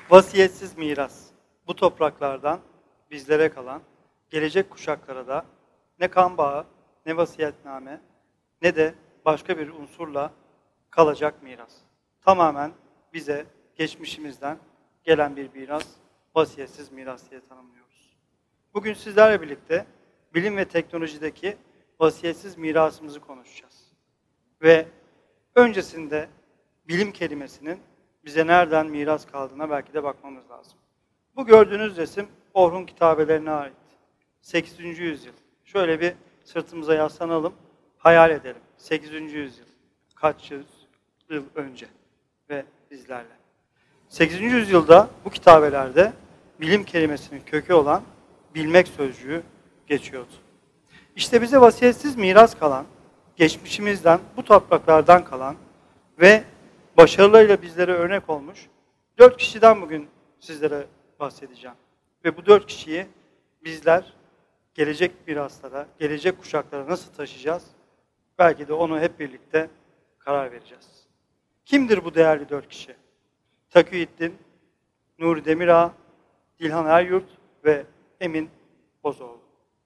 Vasiyetsiz miras. Bu topraklardan bizlere kalan, gelecek kuşaklara da ne kan bağı, ne vasiyetname, ne de başka bir unsurla kalacak miras. Tamamen bize geçmişimizden gelen bir miras, vasiyetsiz miras diye tanımlıyoruz. Bugün sizlerle birlikte bilim ve teknolojideki vasiyetsiz mirasımızı konuşacağız. Ve öncesinde bilim kelimesinin bize nereden miras kaldığına belki de bakmamız lazım. Bu gördüğünüz resim Orhun kitabelerine ait. 8. yüzyıl. Şöyle bir sırtımıza yaslanalım, hayal edelim. 8. yüzyıl. Kaç yıl önce ve bizlerle. 8. yüzyılda bu kitabelerde bilim kelimesinin kökü olan bilmek sözcüğü geçiyordu. İşte bize vasiyetsiz miras kalan, geçmişimizden, bu topraklardan kalan ve başarılarıyla bizlere örnek olmuş 4 kişiden bugün sizlere bahsedeceğim. Ve bu 4 kişiyi bizler gelecek miraslara, gelecek kuşaklara nasıl taşıyacağız? Belki de onu hep birlikte karar vereceğiz. Kimdir bu değerli 4 kişi? Takiyüddin, Nuri Demirağ, Dilhan Eryurt ve Emin Bozoğlu.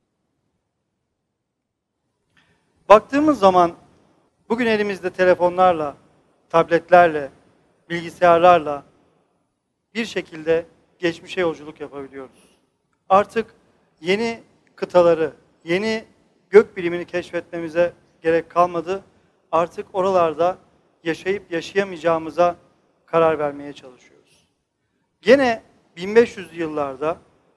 Baktığımız zaman bugün elimizde telefonlarla, tabletlerle, bilgisayarlarla bir şekilde geçmişe yolculuk yapabiliyoruz. Artık yeni kıtaları, yeni gök bilimini keşfetmemize gerek kalmadı. Artık oralarda yaşayıp yaşayamayacağımıza karar vermeye çalışıyoruz. Gene 1500'lü yıllarda,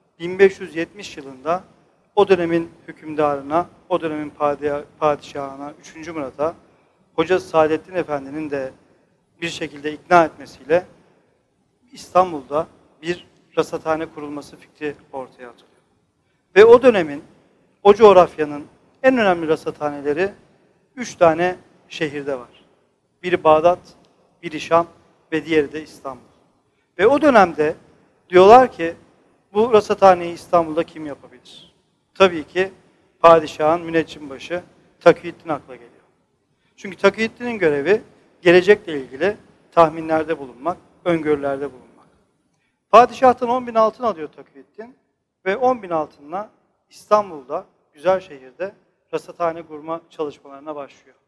1570 yılında o dönemin hükümdarına, o dönemin padişahına, 3. Murat'a, Hoca Saadettin Efendi'nin de bir şekilde ikna etmesiyle İstanbul'da bir rasathane kurulması fikri ortaya atılıyor. Ve o dönemin, o coğrafyanın en önemli rasathaneleri 3 tane şehirde var. Biri Bağdat, biri Şam ve diğeri de İstanbul. Ve o dönemde diyorlar ki bu rasathaneyi İstanbul'da kim yapabilir? Tabii ki padişahın müneccimbaşı Takiyüddin akla geliyor. Çünkü Takiyüddin'in görevi gelecekle ilgili tahminlerde bulunmak, öngörülerde bulunmak. Padişah'tan 10.000 altın alıyor Takiyüddin ve 10.000 altınla İstanbul'da, güzel şehirde rasathane kurma çalışmalarına başlıyor.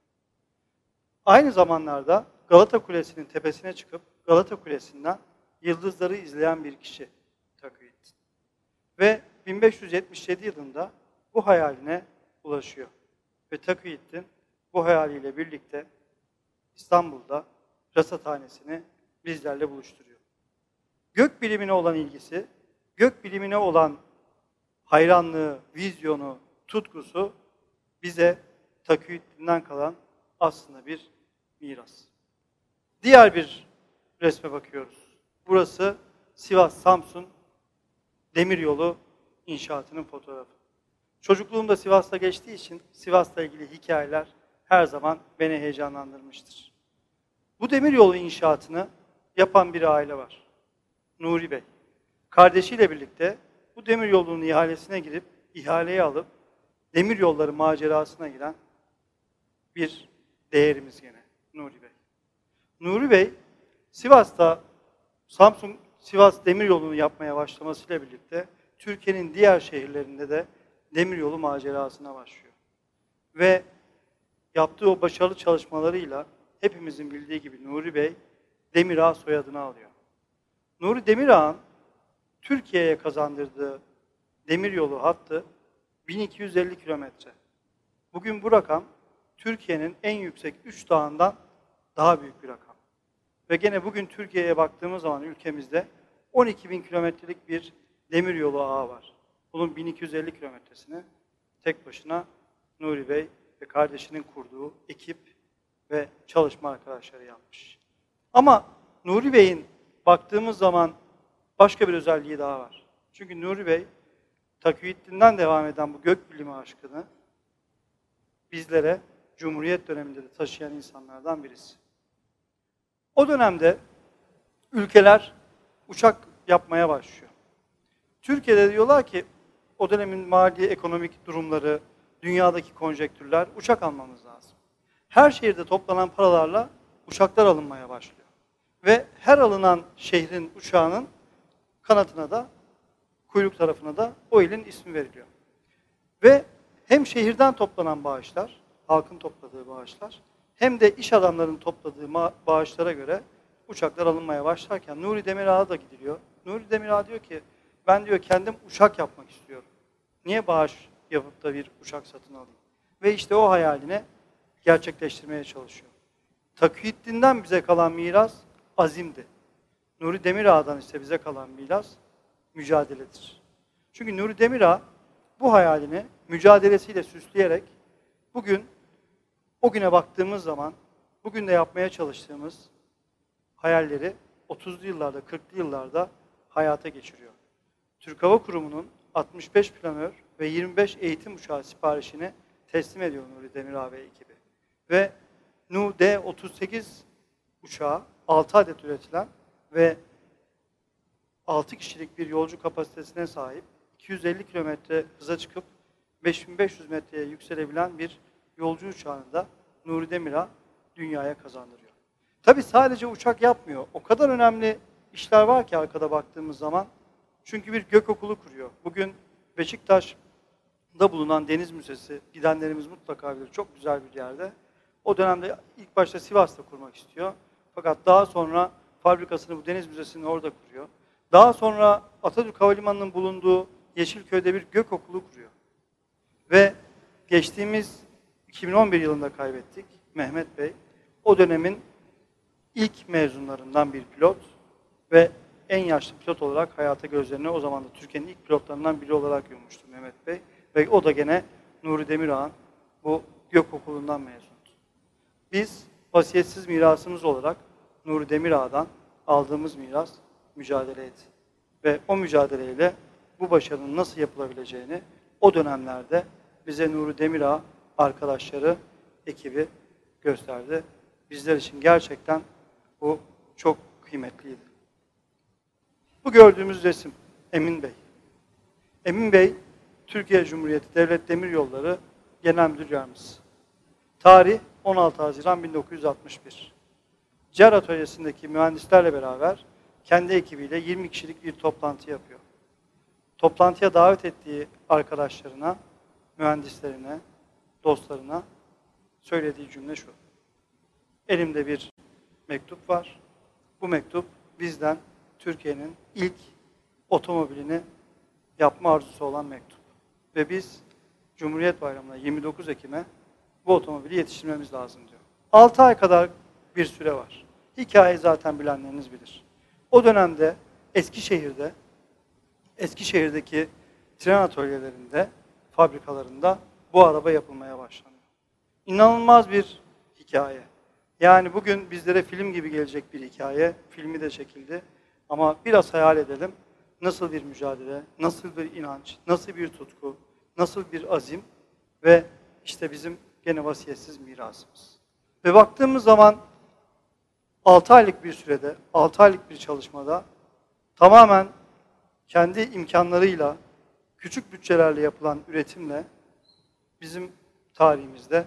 Aynı zamanlarda Galata Kulesi'nin tepesine çıkıp Galata Kulesi'nden yıldızları izleyen bir kişi Takiyüddin. Ve 1577 yılında bu hayaline ulaşıyor. Ve Takiyüddin bu hayaliyle birlikte İstanbul'da rasathanesini bizlerle buluşturuyor. Gök bilimine olan ilgisi, gök bilimine olan hayranlığı, vizyonu, tutkusu bize Takiyüddin'den kalan aslında bir miras. Diğer bir resme bakıyoruz. Burası Sivas-Samsun demiryolu inşaatının fotoğrafı. Çocukluğumda Sivas'ta geçtiği için Sivas'la ilgili hikayeler her zaman beni heyecanlandırmıştır. Bu demiryolu inşaatını yapan bir aile var. Nuri Bey. Kardeşiyle birlikte bu demiryolunun ihalesine girip, ihaleyi alıp demiryolları macerasına giren bir değerimiz gene Nuri Bey. Nuri Bey, Sivas'ta Sivas demiryolunu yapmaya başlamasıyla birlikte Türkiye'nin diğer şehirlerinde de demiryolu macerasına başlıyor. Ve yaptığı o başarılı çalışmalarıyla hepimizin bildiği gibi Nuri Bey Demirağ soyadını alıyor. Nuri Demirağ'ın Türkiye'ye kazandırdığı demiryolu hattı 1250 kilometre. Bugün bu rakam Türkiye'nin en yüksek 3 dağından daha büyük bir rakam. Ve gene bugün Türkiye'ye baktığımız zaman ülkemizde 12.000 kilometrelik bir demiryolu ağı var. Bunun 1250 kilometresini tek başına Nuri Bey ve kardeşinin kurduğu ekip ve çalışma arkadaşları yapmış. Ama Nuri Bey'in baktığımız zaman başka bir özelliği daha var. Çünkü Nuri Bey, Takiyüddin'den devam eden bu gök bilimi aşkını bizlere Cumhuriyet döneminde de taşıyan insanlardan birisi. O dönemde ülkeler uçak yapmaya başlıyor. Türkiye'de diyorlar ki o dönemin mali ekonomik durumları, dünyadaki konjektürler, uçak almamız lazım. Her şehirde toplanan paralarla uçaklar alınmaya başlıyor. Ve her alınan şehrin uçağının kanatına da, kuyruk tarafına da o ilin ismi veriliyor. Ve hem şehirden toplanan bağışlar, halkın topladığı bağışlar, hem de iş adamlarının topladığı bağışlara göre uçaklar alınmaya başlarken Nuri Demirağ'a da gidiliyor. Nuri Demirağ diyor ki, ben diyor kendim uçak yapmak istiyorum. Niye bağış yapıp da bir uçak satın alayım? Ve işte o hayalini gerçekleştirmeye çalışıyor. Takiyüddin'den bize kalan miras azimdi. Nuri Demirağ'dan ise bize kalan miras mücadeledir. Çünkü Nuri Demirağ bu hayalini mücadelesiyle süsleyerek bugün o güne baktığımız zaman bugün de yapmaya çalıştığımız hayalleri 30'lu yıllarda, 40'lı yıllarda hayata geçiriyor. Türk Hava Kurumu'nun 65 planör ve 25 eğitim uçağı siparişini teslim ediyor Nuri Demirağ ve ekibi. Ve Nu-D38 uçağı 6 adet üretilen ve 6 kişilik bir yolcu kapasitesine sahip 250 kilometre hıza çıkıp 5500 metreye yükselebilen bir yolcu uçağını da Nuri Demirağ dünyaya kazandırıyor. Tabii sadece uçak yapmıyor. O kadar önemli işler var ki arkada baktığımız zaman. Çünkü bir gök okulu kuruyor. Bugün Beşiktaş'da bulunan Deniz Müzesi, gidenlerimiz mutlaka bilir, çok güzel bir yerde. O dönemde ilk başta Sivas'ta kurmak istiyor. Fakat daha sonra fabrikasını bu Deniz Müzesi'nin orada kuruyor. Daha sonra Atatürk Havalimanı'nın bulunduğu Yeşilköy'de bir gök okulu kuruyor. Ve geçtiğimiz 2011 yılında kaybettik Mehmet Bey. O dönemin ilk mezunlarından bir pilot ve en yaşlı pilot olarak hayata gözlerini o zaman da Türkiye'nin ilk pilotlarından biri olarak yummuştu Mehmet Bey. Ve o da gene Nuri Demirağ'ın bu gök okulundan mezundu. Biz vasiyetsiz mirasımız olarak Nuri Demirağ'dan aldığımız miras mücadeleydi. Ve o mücadeleyle bu başarının nasıl yapılabileceğini o dönemlerde bize Nuri Demirağ arkadaşları, ekibi gösterdi. Bizler için gerçekten bu çok kıymetliydi. Bu gördüğümüz resim Emin Bey. Emin Bey, Türkiye Cumhuriyeti Devlet Demiryolları Genel Müdür Yardımcısı. Tarih 16 Haziran 1961. CER atölyesindeki mühendislerle beraber kendi ekibiyle 20 kişilik bir toplantı yapıyor. Toplantıya davet ettiği arkadaşlarına, mühendislerine, dostlarına söylediği cümle şu. Elimde bir mektup var. Bu mektup bizden Türkiye'nin ilk otomobilini yapma arzusu olan mektup. Ve biz Cumhuriyet Bayramı'na 29 Ekim'e bu otomobili yetiştirmemiz lazım diyor. 6 ay kadar bir süre var. Hikayeyi zaten bilenleriniz bilir. O dönemde Eskişehir'deki tren atölyelerinde, fabrikalarında bu araba yapılmaya başlanıyor. İnanılmaz bir hikaye. Yani bugün bizlere film gibi gelecek bir hikaye, filmi de çekildi. Ama biraz hayal edelim, nasıl bir mücadele, nasıl bir inanç, nasıl bir tutku, nasıl bir azim ve işte bizim gene vasiyetsiz mirasımız. Ve baktığımız zaman 6 aylık bir sürede, 6 aylık bir çalışmada tamamen kendi imkanlarıyla, küçük bütçelerle yapılan üretimle bizim tarihimizde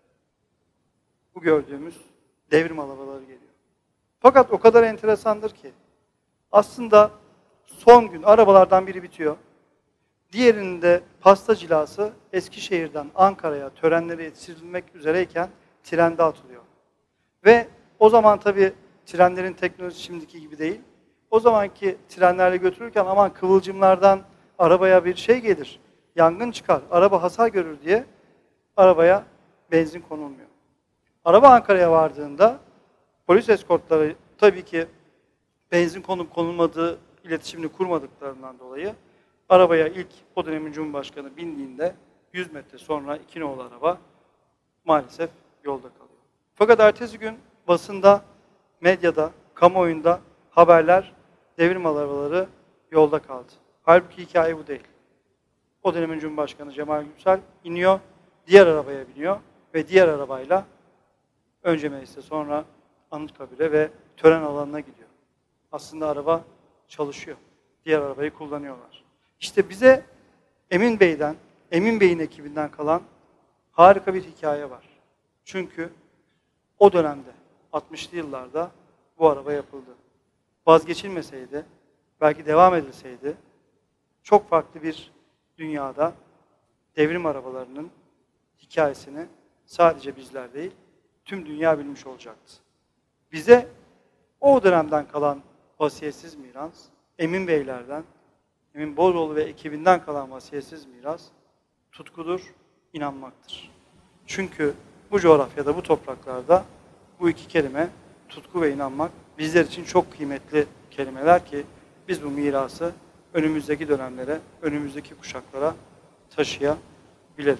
bu gördüğümüz devrim arabaları geliyor. Fakat o kadar enteresandır ki aslında son gün arabalardan biri bitiyor. Diğerinin de pasta cilası Eskişehir'den Ankara'ya törenlere yetiştirilmek üzereyken trende atılıyor. Ve o zaman tabii trenlerin teknolojisi şimdiki gibi değil. O zamanki trenlerle götürürken aman kıvılcımlardan arabaya bir şey gelir, yangın çıkar, araba hasar görür diye arabaya benzin konulmuyor. Araba Ankara'ya vardığında polis eskortları tabii ki benzin konup konulmadığı iletişimini kurmadıklarından dolayı arabaya ilk o dönemin Cumhurbaşkanı bindiğinde 100 metre sonra iki nolu araba maalesef yolda kalıyor. Fakat ertesi gün basında, medyada, kamuoyunda haberler devrim arabaları yolda kaldı. Halbuki hikaye bu değil. O dönemin Cumhurbaşkanı Cemal Gürsel iniyor, diğer arabaya biniyor ve diğer arabayla önce meclise sonra Anıtkabir'e ve tören alanına gidiyor. Aslında araba çalışıyor. Diğer arabayı kullanıyorlar. İşte bize Emin Bey'in ekibinden kalan harika bir hikaye var. Çünkü o dönemde 60'lı yıllarda bu araba yapıldı. Vazgeçilmeseydi belki devam edilseydi çok farklı bir dünyada devrim arabalarının hikayesini sadece bizler değil, tüm dünya bilmiş olacaktı. Bize o dönemden kalan vasiyetsiz miras, Emin Beylerden, Emin Bozoğlu ve ekibinden kalan vasiyetsiz miras, tutkudur, inanmaktır. Çünkü bu coğrafyada, bu topraklarda bu iki kelime, tutku ve inanmak, bizler için çok kıymetli kelimeler ki biz bu mirası önümüzdeki dönemlere, önümüzdeki kuşaklara taşıyabilelim.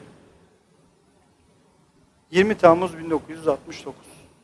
20 Temmuz 1969.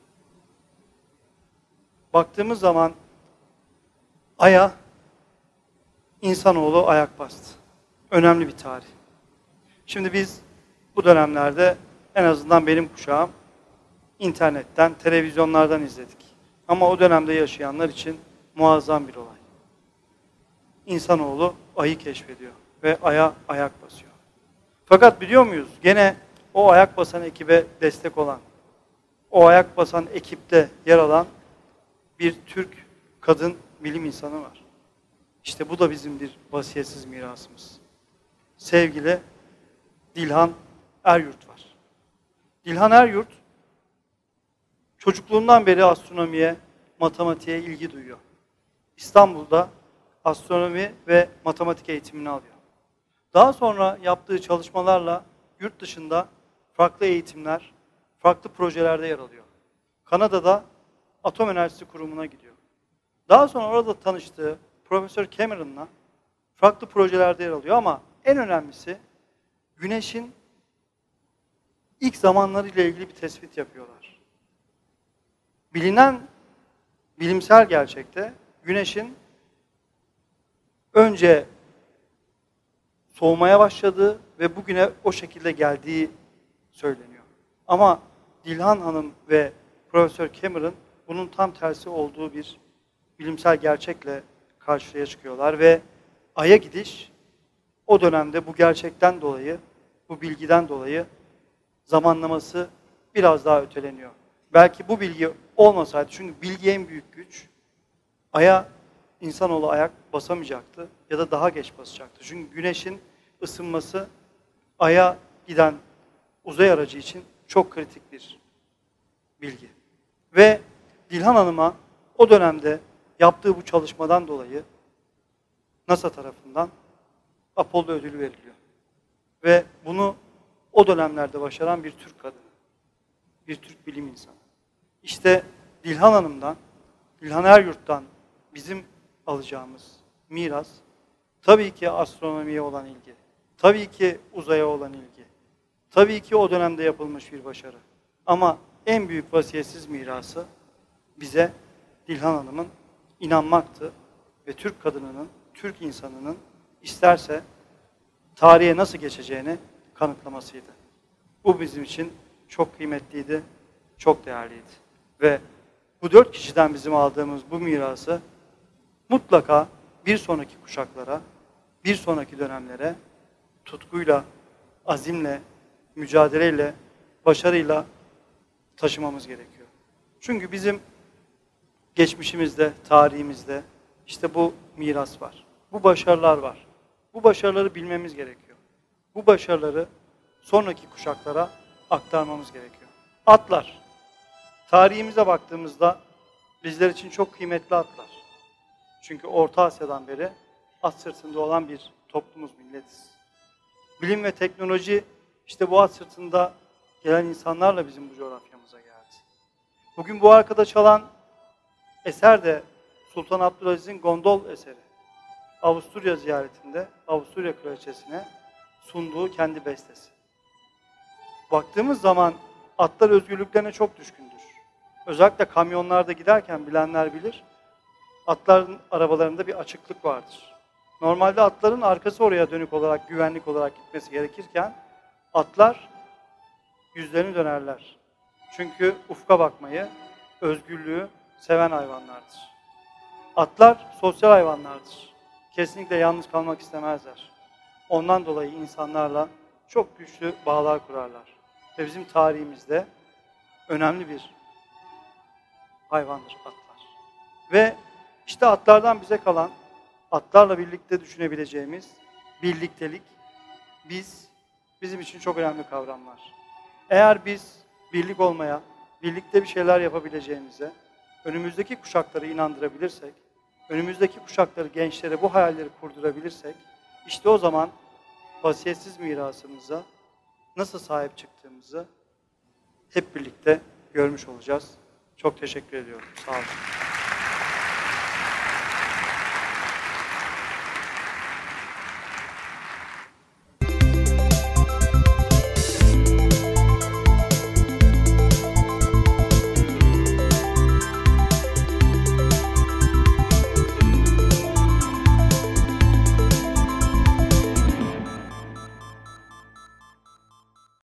Baktığımız zaman Ay'a insanoğlu ayak bastı. Önemli bir tarih. Şimdi biz bu dönemlerde en azından benim kuşağım internetten, televizyonlardan izledik. Ama o dönemde yaşayanlar için muazzam bir olay. İnsanoğlu Ay'ı keşfediyor ve Ay'a ayak basıyor. Fakat biliyor muyuz? Gene o ayak basan ekibe destek olan, o ayak basan ekipte yer alan bir Türk kadın bilim insanı var. İşte bu da bizim bir vasiyetsiz mirasımız. Sevgili Dilhan Eryurt var. Dilhan Eryurt çocukluğundan beri astronomiye, matematiğe ilgi duyuyor. İstanbul'da astronomi ve matematik eğitimini alıyor. Daha sonra yaptığı çalışmalarla yurt dışında farklı eğitimler, farklı projelerde yer alıyor. Kanada'da Atom Enerjisi Kurumu'na gidiyor. Daha sonra orada tanıştığı Profesör Cameron'la farklı projelerde yer alıyor ama en önemlisi Güneş'in ilk zamanları ile ilgili bir tespit yapıyorlar. Bilinen bilimsel gerçekte Güneş'in önce soğumaya başladığı ve bugüne o şekilde geldiği söyleniyor. Ama Dilhan Hanım ve Profesör Cameron bunun tam tersi olduğu bir bilimsel gerçekle karşıya çıkıyorlar ve Ay'a gidiş o dönemde bu gerçekten dolayı, bu bilgiden dolayı zamanlaması biraz daha öteleniyor. Belki bu bilgi olmasaydı, çünkü bilgi en büyük güç, Ay'a insanoğlu ayak basamayacaktı ya da daha geç basacaktı. Çünkü Güneş'in ısınması Ay'a giden uzay aracı için çok kritik bir bilgi. Ve Dilhan Hanım'a o dönemde yaptığı bu çalışmadan dolayı NASA tarafından Apollo ödülü veriliyor. Ve bunu o dönemlerde başaran bir Türk kadını, bir Türk bilim insanı. İşte Dilhan Hanım'dan, Dilhan Eryurt'tan bizim alacağımız miras, tabii ki astronomiye olan ilgi, tabii ki uzaya olan ilgi, tabii ki o dönemde yapılmış bir başarı. Ama en büyük vasiyetsiz mirası bize Dilhan Hanım'ın inanmaktı ve Türk kadınının, Türk insanının isterse tarihe nasıl geçeceğini kanıtlamasıydı. Bu bizim için çok kıymetliydi, çok değerliydi. Ve bu 4 kişiden bizim aldığımız bu mirası mutlaka bir sonraki kuşaklara, bir sonraki dönemlere tutkuyla, azimle, mücadeleyle, başarıyla taşımamız gerekiyor. Çünkü bizim geçmişimizde, tarihimizde işte bu miras var. Bu başarılar var. Bu başarıları bilmemiz gerekiyor. Bu başarıları sonraki kuşaklara aktarmamız gerekiyor. Atlar. Tarihimize baktığımızda bizler için çok kıymetli atlar. Çünkü Orta Asya'dan beri at sırtında olan bir toplumuz, milletiz. Bilim ve teknoloji işte bu at sırtında gelen insanlarla bizim bu coğrafyamıza geldi. Bugün bu arkada çalan eser de Sultan Abdülaziz'in Gondol eseri. Avusturya ziyaretinde Avusturya Kraliçesi'ne sunduğu kendi bestesi. Baktığımız zaman atlar özgürlüklerine çok düşkündür. Özellikle kamyonlarda giderken bilenler bilir, atların arabalarında bir açıklık vardır. Normalde atların arkası oraya dönük olarak, güvenlik olarak gitmesi gerekirken atlar yüzlerini dönerler. Çünkü ufka bakmayı, özgürlüğü seven hayvanlardır. Atlar sosyal hayvanlardır. Kesinlikle yalnız kalmak istemezler. Ondan dolayı insanlarla çok güçlü bağlar kurarlar. Ve bizim tarihimizde önemli bir hayvandır atlar. Ve işte atlardan bize kalan atlarla birlikte düşünebileceğimiz birliktelik, bizim için çok önemli kavramlar. Eğer biz birlik olmaya, birlikte bir şeyler yapabileceğimize, önümüzdeki kuşakları inandırabilirsek, önümüzdeki kuşakları, gençlere bu hayalleri kurdurabilirsek, işte o zaman vasiyetsiz mirasımıza nasıl sahip çıktığımızı hep birlikte görmüş olacağız. Çok teşekkür ediyorum. Sağ olun.